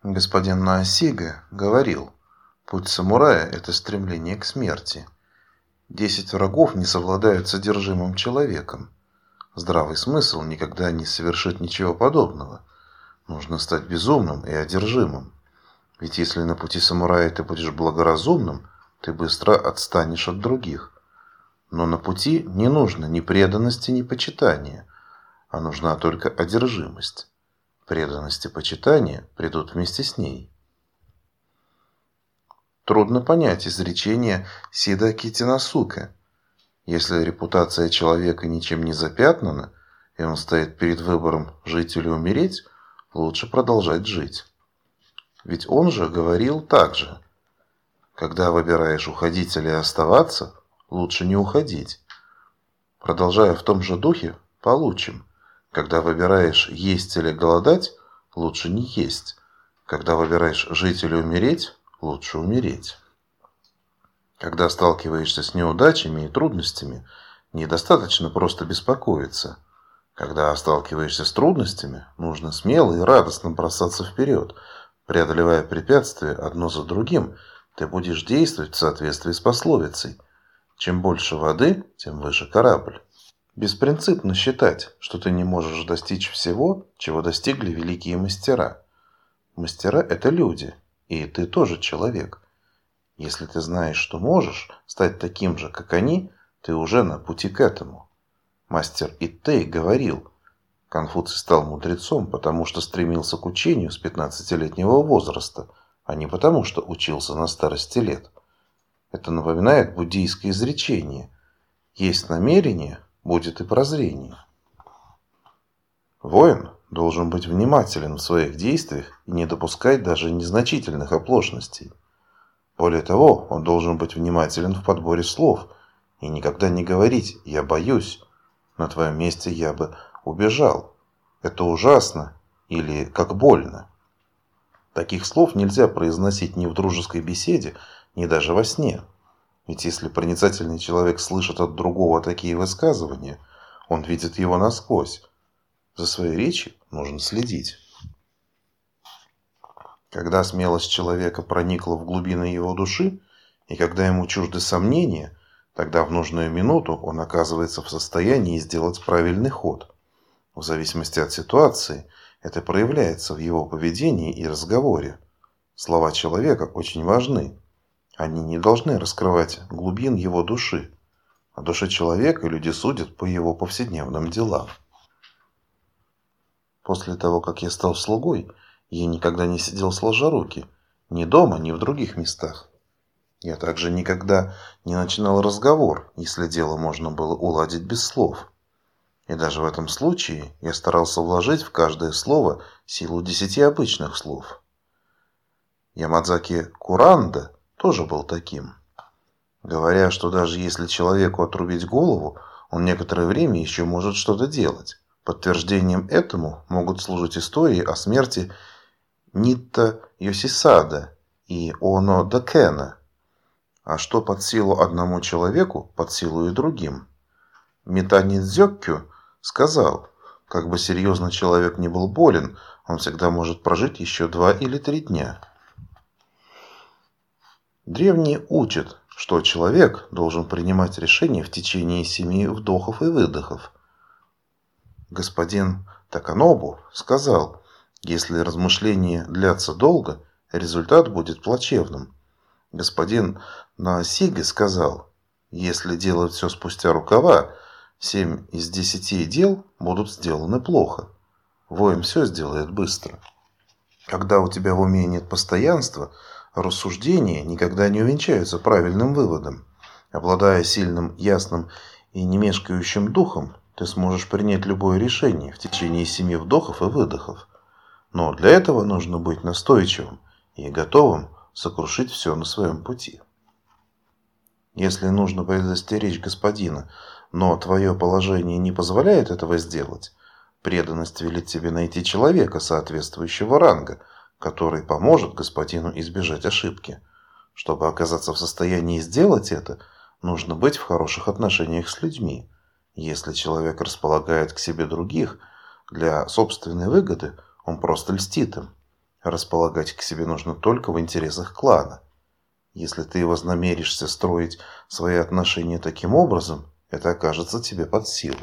Господин Наосига говорил, путь самурая – это стремление к смерти. 10 врагов не совладают с одержимым человеком. Здравый смысл никогда не совершит ничего подобного. Нужно стать безумным и одержимым. Ведь если на пути самурая ты будешь благоразумным, ты быстро отстанешь от других. Но на пути не нужно ни преданности, ни почитания, а нужна только одержимость. Преданность и почитание придут вместе с ней. Трудно понять изречение Сида Китиносуке. Если репутация человека ничем не запятнана, и он стоит перед выбором жить или умереть, лучше продолжать жить. Ведь он же говорил так же. Когда выбираешь уходить или оставаться, лучше не уходить. Продолжая в том же духе, получим. Когда выбираешь есть или голодать, лучше не есть. Когда выбираешь жить или умереть, лучше умереть. Когда сталкиваешься с неудачами и трудностями, недостаточно просто беспокоиться. Когда сталкиваешься с трудностями, нужно смело и радостно бросаться вперед. Преодолевая препятствия одно за другим, ты будешь действовать в соответствии с пословицей: чем больше воды, тем выше корабль. Беспринципно считать, что ты не можешь достичь всего, чего достигли великие мастера. Мастера – это люди, и ты тоже человек. Если ты знаешь, что можешь стать таким же, как они, ты уже на пути к этому. Мастер Иттей говорил, Конфуций стал мудрецом, потому что стремился к учению с 15-летнего возраста, а не потому, что учился на старости лет. Это напоминает буддийское изречение: есть намерение, будет и прозрение. Воин должен быть внимателен в своих действиях и не допускать даже незначительных оплошностей. Более того, он должен быть внимателен в подборе слов и никогда не говорить «я боюсь», «на твоем месте я бы убежал», «это ужасно» или «как больно». Таких слов нельзя произносить ни в дружеской беседе, ни даже во сне. Ведь если проницательный человек слышит от другого такие высказывания, он видит его насквозь. За своей речью нужно следить. Когда смелость человека проникла в глубины его души, и когда ему чужды сомнения, тогда в нужную минуту он оказывается в состоянии сделать правильный ход. В зависимости от ситуации это проявляется в его поведении и разговоре. Слова человека очень важны. Они не должны раскрывать глубин его души. О душе человека люди судят по его повседневным делам. После того, как я стал слугой, я никогда не сидел сложа руки, ни дома, ни в других местах. Я также никогда не начинал разговор, если дело можно было уладить без слов. И даже в этом случае я старался вложить в каждое слово силу 10 обычных слов. Ямадзаки Куранда тоже был таким. Говоря, что даже если человеку отрубить голову, он некоторое время еще может что-то делать. Подтверждением этому могут служить истории о смерти Нитта Йосисада и Оно Дакена. А что под силу одному человеку, под силу и другим. Митанидзёккю сказал, как бы серьезно человек не был болен, он всегда может прожить еще 2 или 3 дня. Древние учат, что человек должен принимать решения в течение 7 вдохов и выдохов. Господин Таканобу сказал, если размышления длятся долго, результат будет плачевным. Господин Наосига сказал, если делать все спустя рукава, 7 из 10 дел будут сделаны плохо. Воин все сделает быстро. Когда у тебя в уме нет постоянства, рассуждения никогда не увенчаются правильным выводом. Обладая сильным, ясным и немешкающим духом, ты сможешь принять любое решение в течение 7 вдохов и выдохов. Но для этого нужно быть настойчивым и готовым сокрушить все на своем пути. Если нужно предостеречь господина, но твое положение не позволяет этого сделать, преданность велит тебе найти человека соответствующего ранга, который поможет господину избежать ошибки. Чтобы оказаться в состоянии сделать это, нужно быть в хороших отношениях с людьми. Если человек располагает к себе других, для собственной выгоды он просто льстит им. Располагать к себе нужно только в интересах клана. Если ты вознамеришься строить свои отношения таким образом, это окажется тебе под силу.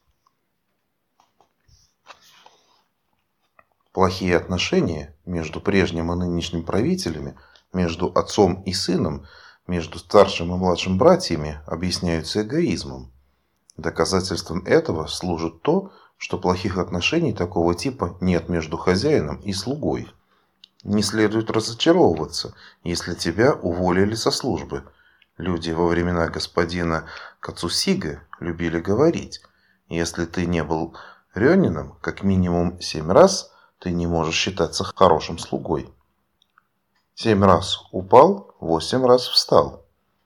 Плохие отношения между прежним и нынешним правителями, между отцом и сыном, между старшим и младшим братьями объясняются эгоизмом. Доказательством этого служит то, что плохих отношений такого типа нет между хозяином и слугой. Не следует разочаровываться, если тебя уволили со службы. Люди во времена господина Кацусиге любили говорить: если ты не был рёнином как минимум 7 раз, ты не можешь считаться хорошим слугой. 7 раз упал, 8 раз встал.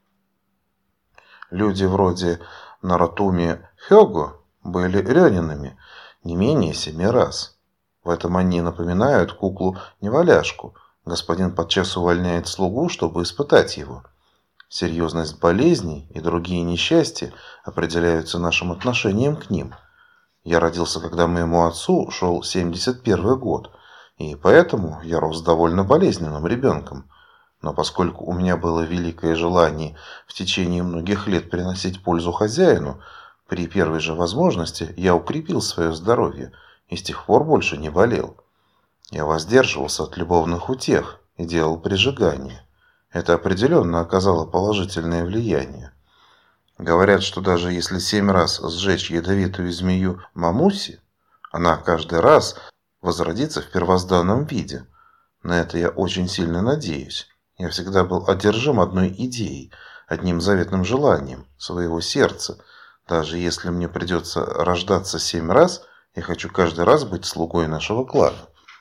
Люди вроде Наратуми Хёго были рёнинами не менее 7 раз. В этом они напоминают куклу-неваляшку. Господин подчас увольняет слугу, чтобы испытать его. Серьезность болезней и другие несчастья определяются нашим отношением к ним. Я родился, когда моему отцу шел 71 год, и поэтому я рос довольно болезненным ребенком. Но поскольку у меня было великое желание в течение многих лет приносить пользу хозяину, при первой же возможности я укрепил свое здоровье и с тех пор больше не болел. Я воздерживался от любовных утех и делал прижигание. Это определенно оказало положительное влияние. Говорят, что даже если 7 раз сжечь ядовитую змею Мамуси, она каждый раз возродится в первозданном виде. На это я очень сильно надеюсь. Я всегда был одержим одной идеей, одним заветным желанием своего сердца. Даже если мне придется рождаться 7 раз, я хочу каждый раз быть слугой нашего клана.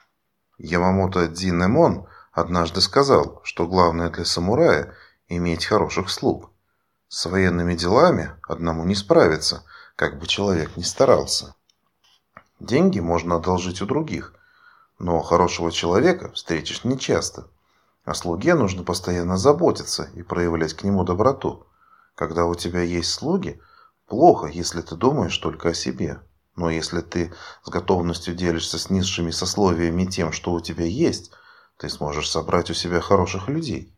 Ямамото Дзинэмон однажды сказал, что главное для самурая – иметь хороших слуг. С военными делами одному не справиться, как бы человек ни старался. Деньги можно одолжить у других, но хорошего человека встретишь нечасто. О слуге нужно постоянно заботиться и проявлять к нему доброту. Когда у тебя есть слуги, плохо, если ты думаешь только о себе. Но если ты с готовностью делишься с низшими сословиями тем, что у тебя есть, ты сможешь собрать у себя хороших людей.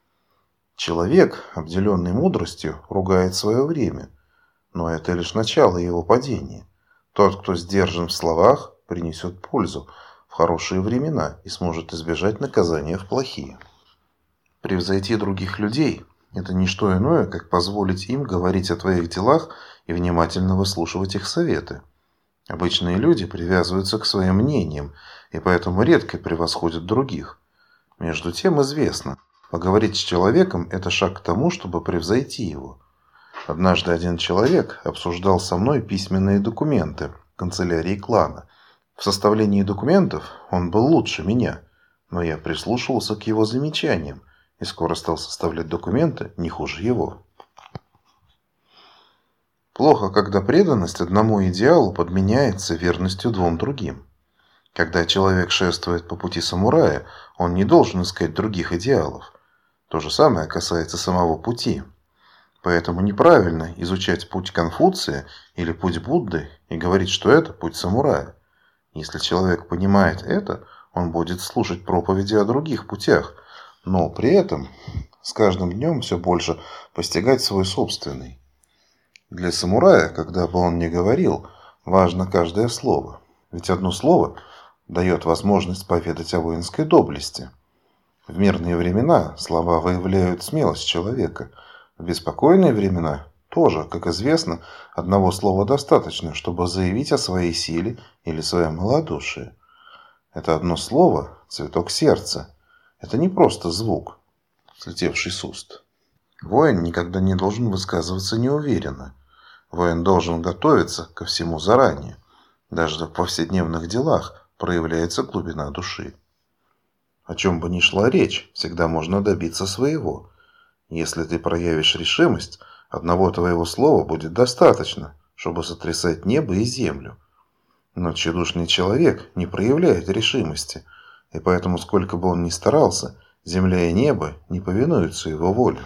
Человек, обделенный мудростью, ругает свое время, но это лишь начало его падения. Тот, кто сдержан в словах, принесет пользу в хорошие времена и сможет избежать наказания в плохие. Превзойти других людей – это не что иное, как позволить им говорить о твоих делах и внимательно выслушивать их советы. Обычные люди привязываются к своим мнениям и поэтому редко превосходят других. Между тем известно, поговорить с человеком – это шаг к тому, чтобы превзойти его. Однажды один человек обсуждал со мной письменные документы в канцелярии клана. В составлении документов он был лучше меня, но я прислушивался к его замечаниям и скоро стал составлять документы не хуже его. Плохо, когда преданность одному идеалу подменяется верностью 2 другим. Когда человек шествует по пути самурая, он не должен искать других идеалов. То же самое касается самого пути. Поэтому неправильно изучать путь Конфуция или путь Будды и говорить, что это путь самурая. Если человек понимает это, он будет слушать проповеди о других путях, но при этом с каждым днем все больше постигать свой собственный. Для самурая, когда бы он ни говорил, важно каждое слово. Ведь одно слово дает возможность поведать о воинской доблести. В мирные времена слова выявляют смелость человека. В беспокойные времена тоже, как известно, одного слова достаточно, чтобы заявить о своей силе или своем малодушии. Это одно слово – цветок сердца. Это не просто звук, слетевший с уст. Воин никогда не должен высказываться неуверенно. Воин должен готовиться ко всему заранее. Даже в повседневных делах проявляется глубина души. О чем бы ни шла речь, всегда можно добиться своего. Если ты проявишь решимость, одного твоего слова будет достаточно, чтобы сотрясать небо и землю. Но тщедушный человек не проявляет решимости, и поэтому, сколько бы он ни старался, земля и небо не повинуются его воле.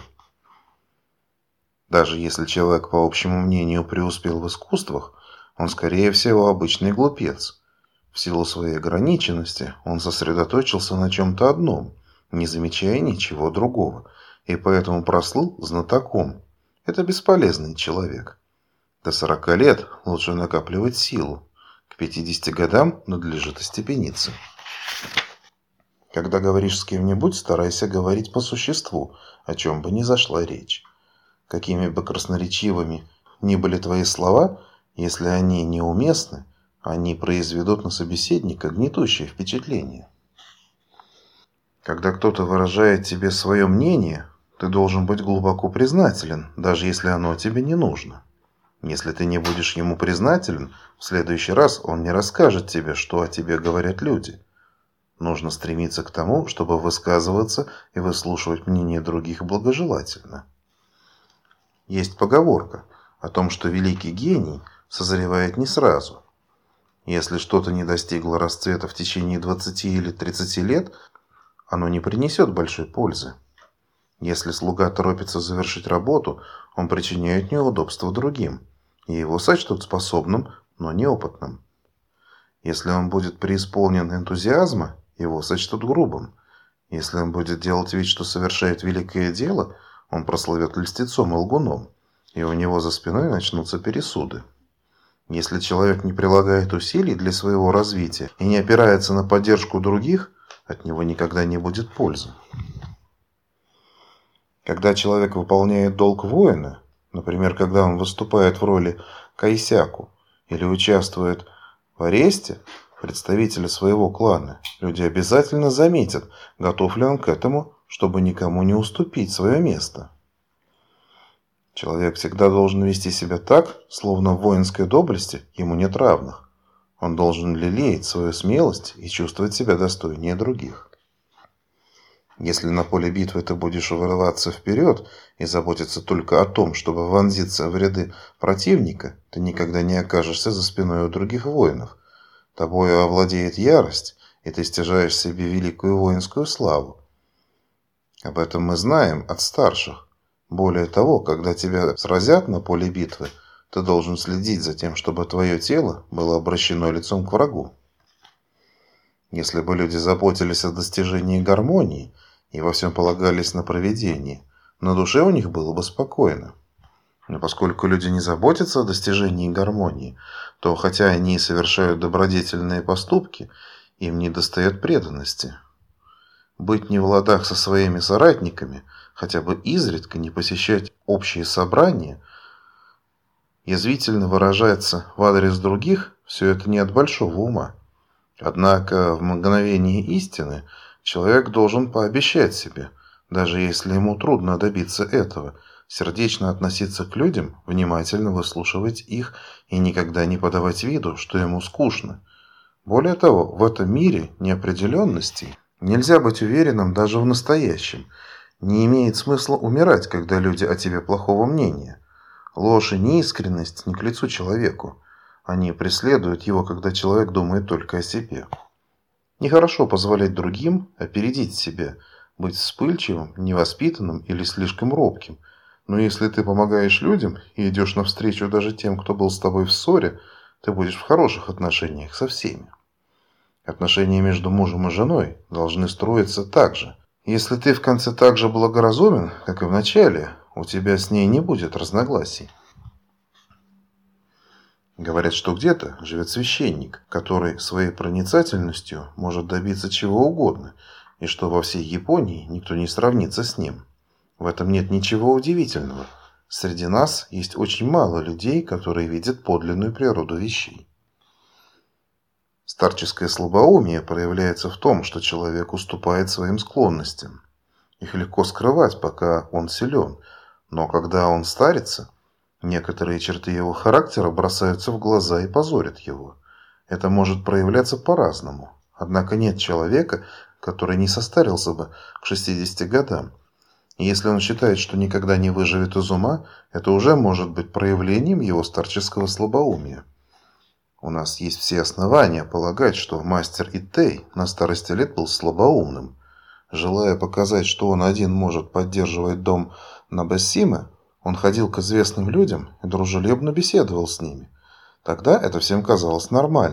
Даже если человек, по общему мнению, преуспел в искусствах, он, скорее всего, обычный глупец. В силу своей ограниченности он сосредоточился на чем-то одном, не замечая ничего другого, и поэтому прослыл знатоком. Это бесполезный человек. До 40 лет лучше накапливать силу. К 50 годам надлежит остепениться. Когда говоришь с кем-нибудь, старайся говорить по существу, о чем бы ни зашла речь. Какими бы красноречивыми ни были твои слова, если они неуместны, они произведут на собеседника гнетущее впечатление. Когда кто-то выражает тебе свое мнение, ты должен быть глубоко признателен, даже если оно тебе не нужно. Если ты не будешь ему признателен, в следующий раз он не расскажет тебе, что о тебе говорят люди. Нужно стремиться к тому, чтобы высказываться и выслушивать мнение других благожелательно. Есть поговорка о том, что великий гений созревает не сразу. Если что-то не достигло расцвета в течение 20 или 30 лет, оно не принесет большой пользы. Если слуга торопится завершить работу, он причиняет неудобства другим, и его сочтут способным, но неопытным. Если он будет преисполнен энтузиазма, его сочтут грубым. Если он будет делать вид, что совершает великое дело, он прославит льстецом и лгуном, и у него за спиной начнутся пересуды. Если человек не прилагает усилий для своего развития и не опирается на поддержку других, от него никогда не будет пользы. Когда человек выполняет долг воина, например, когда он выступает в роли кайсяку или участвует в аресте представителя своего клана, люди обязательно заметят, готов ли он к этому, чтобы никому не уступить свое место. Человек всегда должен вести себя так, словно в воинской доблести ему нет равных. Он должен лелеять свою смелость и чувствовать себя достойнее других. Если на поле битвы ты будешь вырываться вперед и заботиться только о том, чтобы вонзиться в ряды противника, ты никогда не окажешься за спиной у других воинов. Тобою овладеет ярость, и ты стяжаешь себе великую воинскую славу. Об этом мы знаем от старших. Более того, когда тебя сразят на поле битвы, ты должен следить за тем, чтобы твое тело было обращено лицом к врагу. Если бы люди заботились о достижении гармонии и во всем полагались на провидение, на душе у них было бы спокойно. Но поскольку люди не заботятся о достижении гармонии, то хотя они и совершают добродетельные поступки, им недостает преданности. Быть не в ладах со своими соратниками, хотя бы изредка не посещать общие собрания, язвительно выражаться в адрес других, все это не от большого ума. Однако в мгновении истины человек должен пообещать себе, даже если ему трудно добиться этого, сердечно относиться к людям, внимательно выслушивать их и никогда не подавать виду, что ему скучно. Более того, в этом мире неопределенностей нельзя быть уверенным даже в настоящем. Не имеет смысла умирать, когда люди о тебе плохого мнения. Ложь и неискренность не к лицу человеку. Они преследуют его, когда человек думает только о себе. Нехорошо позволять другим опередить себя, быть вспыльчивым, невоспитанным или слишком робким. Но если ты помогаешь людям и идешь навстречу даже тем, кто был с тобой в ссоре, ты будешь в хороших отношениях со всеми. Отношения между мужем и женой должны строиться так же. Если ты в конце так же благоразумен, как и в начале, у тебя с ней не будет разногласий. Говорят, что где-то живет священник, который своей проницательностью может добиться чего угодно, и что во всей Японии никто не сравнится с ним. В этом нет ничего удивительного. Среди нас есть очень мало людей, которые видят подлинную природу вещей. Старческое слабоумие проявляется в том, что человек уступает своим склонностям. Их легко скрывать, пока он силен, но когда он старится, некоторые черты его характера бросаются в глаза и позорят его. Это может проявляться по-разному. Однако нет человека, который не состарился бы к 60 годам. И если он считает, что никогда не выживет из ума, это уже может быть проявлением его старческого слабоумия. У нас есть все основания полагать, что мастер Итэй на старости лет был слабоумным. Желая показать, что он один может поддерживать дом Набэсимэ, он ходил к известным людям и дружелюбно беседовал с ними. Тогда это всем казалось нормальным.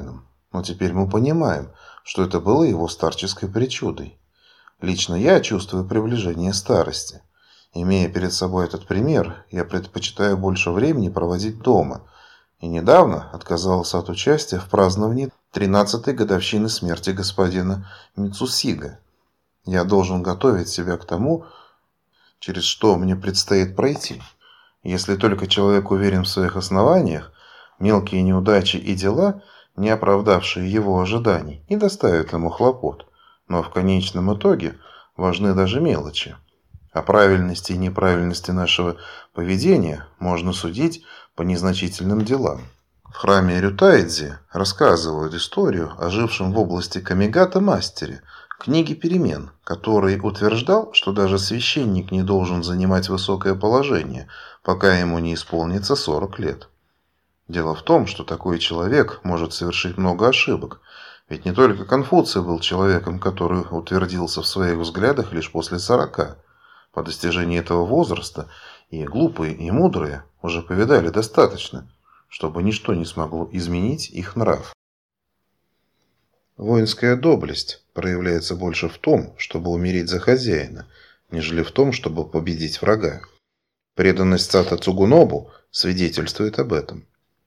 Но теперь мы понимаем, что это было его старческой причудой. Лично я чувствую приближение старости. Имея перед собой этот пример, я предпочитаю больше времени проводить дома. И недавно отказался от участия в праздновании 13-й годовщины смерти господина Мицусига. Я должен готовить себя к тому, через что мне предстоит пройти. Если только человек уверен в своих основаниях, мелкие неудачи и дела, не оправдавшие его ожиданий, не доставят ему хлопот. Но в конечном итоге важны даже мелочи. О правильности и неправильности нашего поведения можно судить по незначительным делам. В храме Рютайдзи рассказывают историю о жившем в области Камигата мастере книги перемен, который утверждал, что даже священник не должен занимать высокое положение, пока ему не исполнится 40 лет. Дело в том, что такой человек может совершить много ошибок, ведь не только Конфуций был человеком, который утвердился в своих взглядах лишь после 40. По достижении этого возраста и глупые, и мудрые уже повидали достаточно, чтобы ничто не смогло изменить их нрав. Воинская доблесть проявляется больше в том, чтобы умереть за хозяина, нежели в том, чтобы победить врага. Преданность Сато Цугунобу свидетельствует об этом.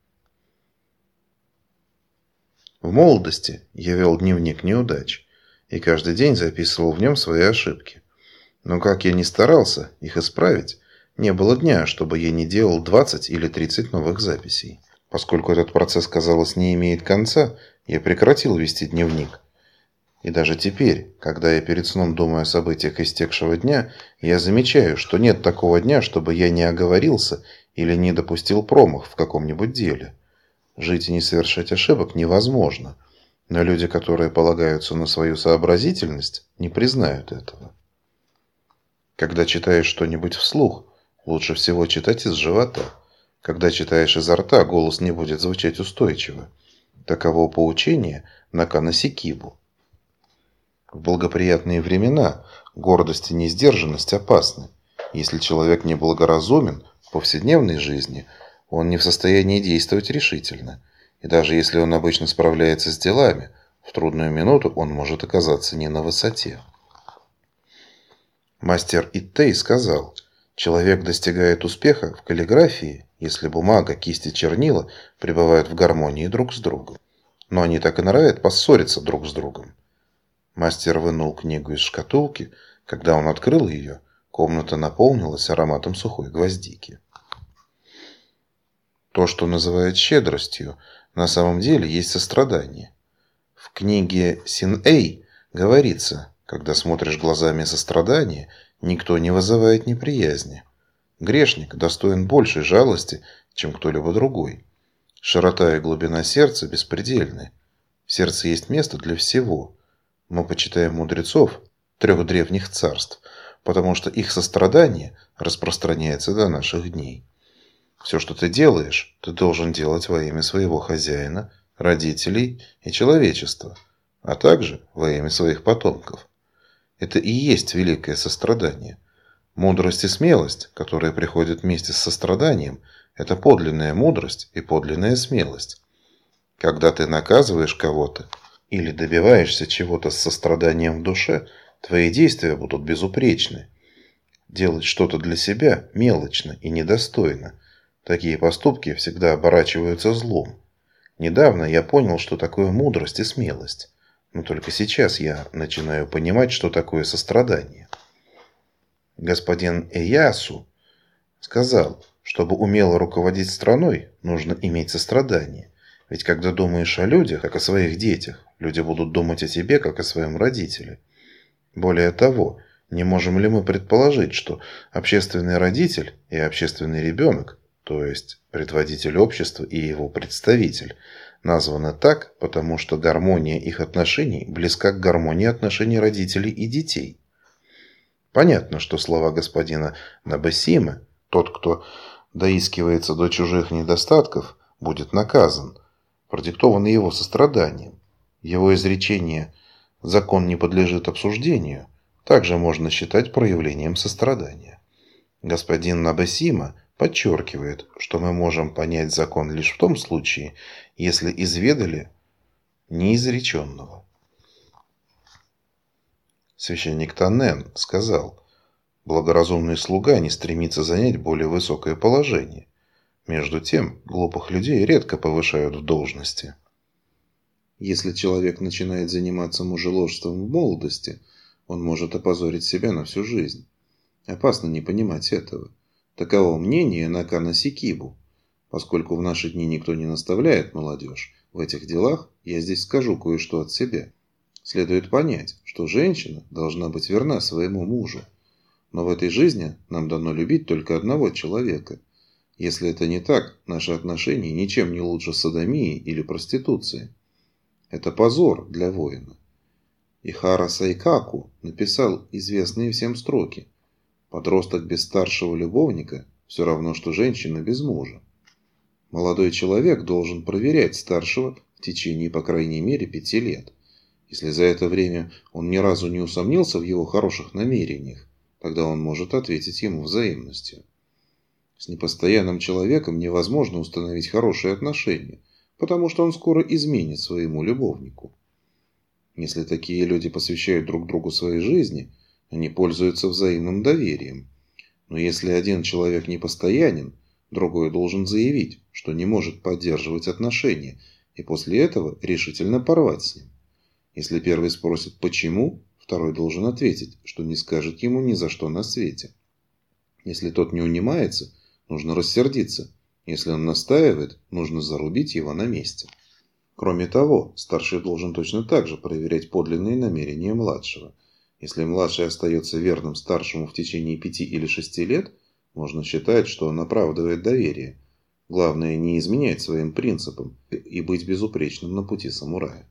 В молодости я вел дневник неудач и каждый день записывал в нем свои ошибки. Но как я ни старался их исправить, не было дня, чтобы я не делал 20 или 30 новых записей. Поскольку этот процесс, казалось, не имеет конца, я прекратил вести дневник. И даже теперь, когда я перед сном думаю о событиях истекшего дня, я замечаю, что нет такого дня, чтобы я не оговорился или не допустил промах в каком-нибудь деле. Жить и не совершать ошибок невозможно, но люди, которые полагаются на свою сообразительность, не признают этого. Когда читаешь что-нибудь вслух, лучше всего читать из живота. Когда читаешь изо рта, голос не будет звучать устойчиво. Таково поучение Накана Сикибу. В благоприятные времена гордость и несдержанность опасны. Если человек неблагоразумен в повседневной жизни, он не в состоянии действовать решительно. И даже если он обычно справляется с делами, в трудную минуту он может оказаться не на высоте. Мастер Иттей сказал, человек достигает успеха в каллиграфии, если бумага, кисть и чернила пребывают в гармонии друг с другом. Но они так и норовят поссориться друг с другом. Мастер вынул книгу из шкатулки. Когда он открыл ее, комната наполнилась ароматом сухой гвоздики. То, что называют щедростью, на самом деле есть сострадание. В книге Син-Эй говорится, когда смотришь глазами сострадания, никто не вызывает неприязни. Грешник достоин большей жалости, чем кто-либо другой. Широта и глубина сердца беспредельны. В сердце есть место для всего. Мы почитаем мудрецов 3 древних царств, потому что их сострадание распространяется до наших дней. Все, что ты делаешь, ты должен делать во имя своего хозяина, родителей и человечества, а также во имя своих потомков. Это и есть великое сострадание. Мудрость и смелость, которые приходят вместе с состраданием, это подлинная мудрость и подлинная смелость. Когда ты наказываешь кого-то или добиваешься чего-то с состраданием в душе, твои действия будут безупречны. Делать что-то для себя мелочно и недостойно. Такие поступки всегда оборачиваются злом. Недавно я понял, что такое мудрость и смелость. Но только сейчас я начинаю понимать, что такое сострадание. Господин Эясу сказал, чтобы умело руководить страной, нужно иметь сострадание. Ведь когда думаешь о людях, как о своих детях, люди будут думать о тебе, как о своем родителе. Более того, не можем ли мы предположить, что общественный родитель и общественный ребенок, то есть предводитель общества и его представитель, названы так, потому что гармония их отношений близка к гармонии отношений родителей и детей. Понятно, что слова господина Набасимы, тот, кто доискивается до чужих недостатков, будет наказан, продиктованы его состраданием. Его изречение «закон не подлежит обсуждению» также можно считать проявлением сострадания. Господин Набасима подчеркивает, что мы можем понять закон лишь в том случае, если изведали неизреченного. Священник Таннен сказал: благоразумный слуга не стремится занять более высокое положение. Между тем, глупых людей редко повышают в должности. Если человек начинает заниматься мужеложством в молодости, он может опозорить себя на всю жизнь. Опасно не понимать этого. Таково мнение Накана Сикибу. Поскольку в наши дни никто не наставляет молодежь в этих делах, я здесь скажу кое-что от себя. Следует понять, что женщина должна быть верна своему мужу. Но в этой жизни нам дано любить только одного человека. Если это не так, наши отношения ничем не лучше содомии или проституции. Это позор для воина. Ихара Сайкаку написал известные всем строки: «Подросток без старшего любовника все равно, что женщина без мужа». Молодой человек должен проверять старшего в течение, по крайней мере, 5 лет. Если за это время он ни разу не усомнился в его хороших намерениях, тогда он может ответить ему взаимностью. С непостоянным человеком невозможно установить хорошие отношения, потому что он скоро изменит своему любовнику. Если такие люди посвящают друг другу своей жизни, они пользуются взаимным доверием. Но если один человек непостоянен, другой должен заявить, что не может поддерживать отношения, и после этого решительно порвать с ним. Если первый спросит «почему?», второй должен ответить, что не скажет ему ни за что на свете. Если тот не унимается, нужно рассердиться. Если он настаивает, нужно зарубить его на месте. Кроме того, старший должен точно так же проверять подлинные намерения младшего. Если младший остается верным старшему в течение 5 или 6 лет, можно считать, что он оправдывает доверие. Главное не изменять своим принципам и быть безупречным на пути самурая.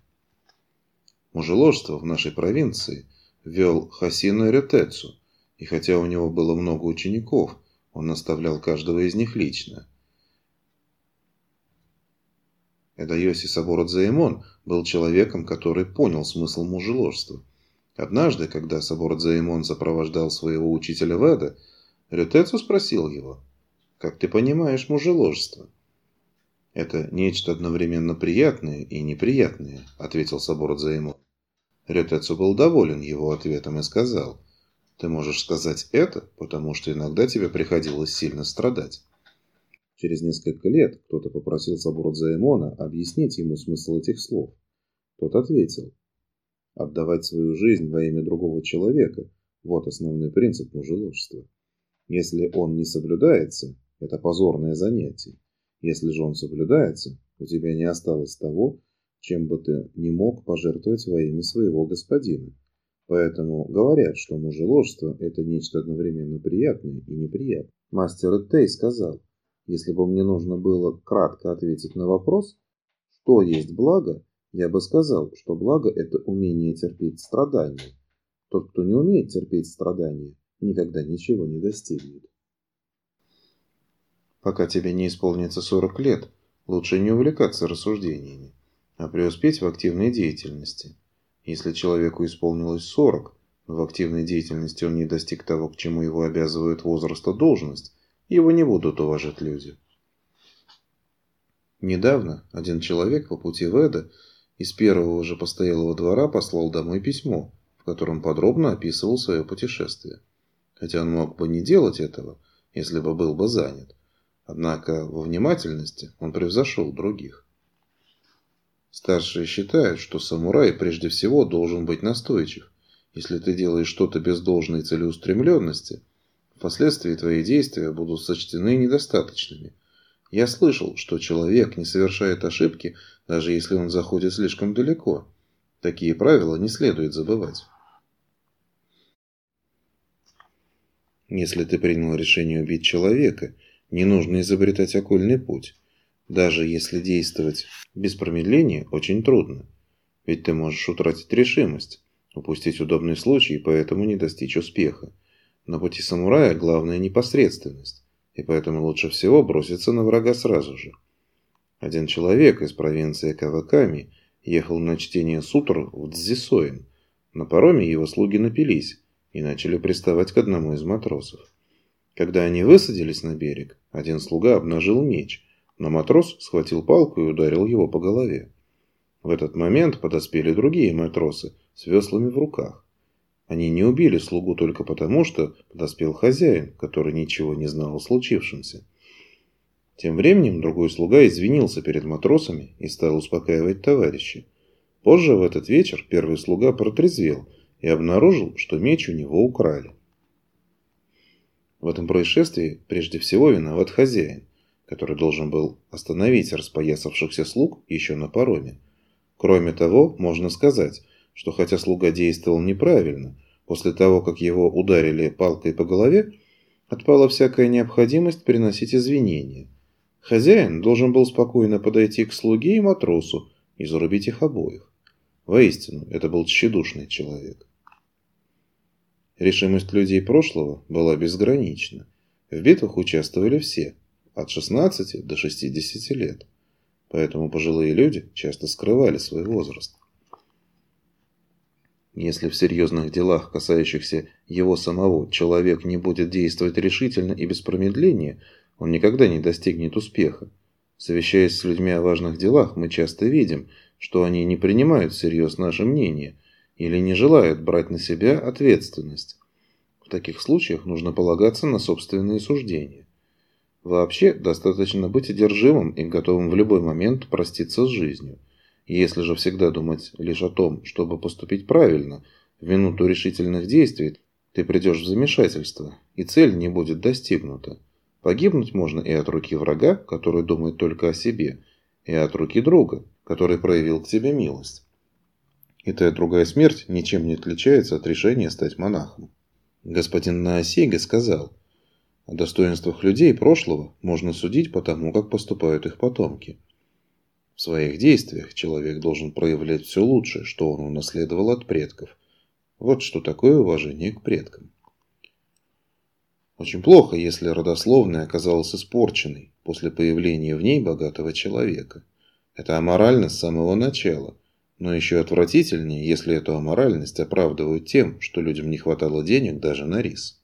Мужеложство в нашей провинции вел Хасино Рётэцу, и хотя у него было много учеников, он наставлял каждого из них лично. Эдайоси Сабородзаэмон был человеком, который понял смысл мужеложства. Однажды, когда Сабородзаэмон сопровождал своего учителя в Эдо, Рётэцу спросил его: «Как ты понимаешь мужеложство?» «Это нечто одновременно приятное и неприятное», — ответил Сабородзаэмон. Рётэцу был доволен его ответом и сказал: «Ты можешь сказать это, потому что иногда тебе приходилось сильно страдать». Через несколько лет кто-то попросил Сабородзаэмона объяснить ему смысл этих слов. Тот ответил: «Отдавать свою жизнь во имя другого человека – вот основной принцип мужеложства. Если он не соблюдается, это позорное занятие. Если же он соблюдается, у тебя не осталось того, чем бы ты не мог пожертвовать во имя своего господина. Поэтому говорят, что мужеложство – это нечто одновременно приятное и неприятное». Мастер Иттей сказал: «Если бы мне нужно было кратко ответить на вопрос, что есть благо, я бы сказал, что благо – это умение терпеть страдания. Тот, кто не умеет терпеть страдания, никогда ничего не достигнет». Пока тебе не исполнится 40 лет, лучше не увлекаться рассуждениями, а преуспеть в активной деятельности. Если человеку исполнилось 40, но в активной деятельности он не достиг того, к чему его обязывает возраст и должность, его не будут уважать люди. Недавно один человек по пути в Эдо из первого же постоялого двора послал домой письмо, в котором подробно описывал свое путешествие. Хотя он мог бы не делать этого, если бы был бы занят. Однако во внимательности он превзошел других. Старшие считают, что самурай прежде всего должен быть настойчив. Если ты делаешь что-то без должной целеустремленности, впоследствии твои действия будут сочтены недостаточными. Я слышал, что человек не совершает ошибки, даже если он заходит слишком далеко. Такие правила не следует забывать. Если ты принял решение убить человека, не нужно изобретать окольный путь. Даже если действовать без промедления, очень трудно. Ведь ты можешь утратить решимость, упустить удобный случай и поэтому не достичь успеха. На пути самурая главное непосредственность, и поэтому лучше всего броситься на врага сразу же. Один человек из провинции Каваками ехал на чтение сутр в Цзисоин. На пароме его слуги напились и начали приставать к одному из матросов. Когда они высадились на берег, один слуга обнажил меч, но матрос схватил палку и ударил его по голове. В этот момент подоспели другие матросы с веслами в руках. Они не убили слугу только потому, что подоспел хозяин, который ничего не знал о случившемся. Тем временем другой слуга извинился перед матросами и стал успокаивать товарища. Позже в этот вечер первый слуга протрезвел и обнаружил, что меч у него украли. В этом происшествии прежде всего виноват хозяин, который должен был остановить распоясавшихся слуг еще на пароме. Кроме того, можно сказать, что хотя слуга действовал неправильно, после того, как его ударили палкой по голове, отпала всякая необходимость приносить извинения. Хозяин должен был спокойно подойти к слуге и матросу и зарубить их обоих. Воистину, это был тщедушный человек. Решимость людей прошлого была безгранична. В битвах участвовали все, от 16 до 60 лет. Поэтому пожилые люди часто скрывали свой возраст. Если в серьезных делах, касающихся его самого, человек не будет действовать решительно и без промедления, он никогда не достигнет успеха. Совещаясь с людьми о важных делах, мы часто видим, что они не принимают всерьез наше мнение или не желают брать на себя ответственность. В таких случаях нужно полагаться на собственные суждения. Вообще, достаточно быть одержимым и готовым в любой момент проститься с жизнью. Если же всегда думать лишь о том, чтобы поступить правильно, в минуту решительных действий ты придешь в замешательство, и цель не будет достигнута. Погибнуть можно и от руки врага, который думает только о себе, и от руки друга, который проявил к тебе милость. И та и другая смерть ничем не отличается от решения стать монахом. Господин Наосига сказал: о достоинствах людей прошлого можно судить по тому, как поступают их потомки. В своих действиях человек должен проявлять все лучшее, что он унаследовал от предков. Вот что такое уважение к предкам. Очень плохо, если родословная оказалась испорченной после появления в ней богатого человека. Это аморально с самого начала. Но еще отвратительнее, если эту аморальность оправдывают тем, что людям не хватало денег даже на рис.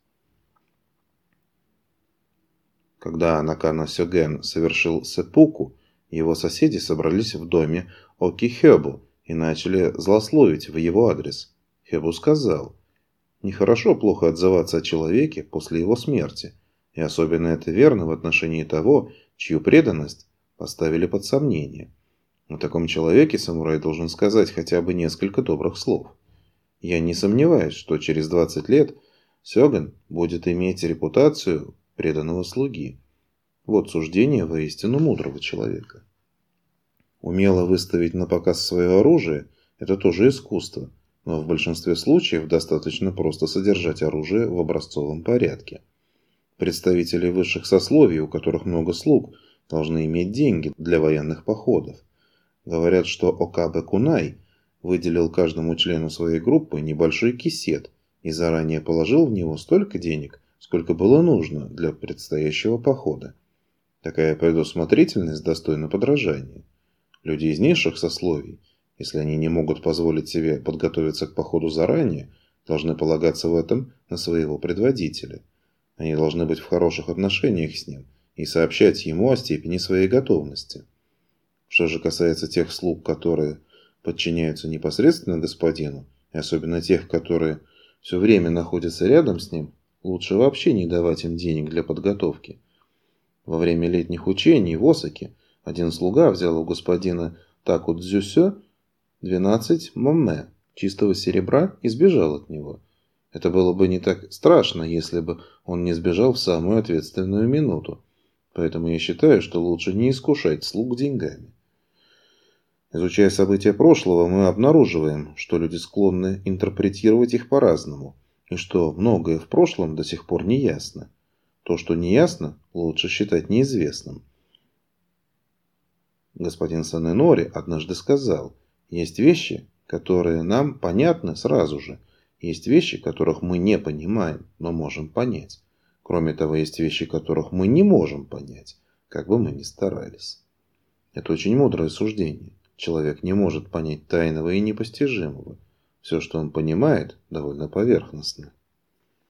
Когда Накана Сёген совершил сэппуку, его соседи собрались в доме Оки Хёбу и начали злословить в его адрес. Хёбу сказал: нехорошо плохо отзываться о человеке после его смерти, и особенно это верно в отношении того, чью преданность поставили под сомнение. О таком человеке самурай должен сказать хотя бы несколько добрых слов. Я не сомневаюсь, что через 20 лет Сёген будет иметь репутацию преданного слуги. Вот суждение воистину мудрого человека. Умело выставить на показ свое оружие – это тоже искусство, но в большинстве случаев достаточно просто содержать оружие в образцовом порядке. Представители высших сословий, у которых много слуг, должны иметь деньги для военных походов. Говорят, что Окабе Кунай выделил каждому члену своей группы небольшой кисет и заранее положил в него столько денег, сколько было нужно для предстоящего похода. Такая предусмотрительность достойна подражания. Люди из низших сословий, если они не могут позволить себе подготовиться к походу заранее, должны полагаться в этом на своего предводителя. Они должны быть в хороших отношениях с ним и сообщать ему о степени своей готовности. Что же касается тех слуг, которые подчиняются непосредственно господину, и особенно тех, которые все время находятся рядом с ним, лучше вообще не давать им денег для подготовки. Во время летних учений в Осаке один слуга взял у господина Таку Дзюсё 12 момме чистого серебра и сбежал от него. Это было бы не так страшно, если бы он не сбежал в самую ответственную минуту. Поэтому я считаю, что лучше не искушать слуг деньгами. Изучая события прошлого, мы обнаруживаем, что люди склонны интерпретировать их по-разному, и что многое в прошлом до сих пор не ясно. То, что не ясно, лучше считать неизвестным. Господин Санэнори однажды сказал: есть вещи, которые нам понятны сразу же, есть вещи, которых мы не понимаем, но можем понять. Кроме того, есть вещи, которых мы не можем понять, как бы мы ни старались. Это очень мудрое суждение. Человек не может понять тайного и непостижимого. Все, что он понимает, довольно поверхностно.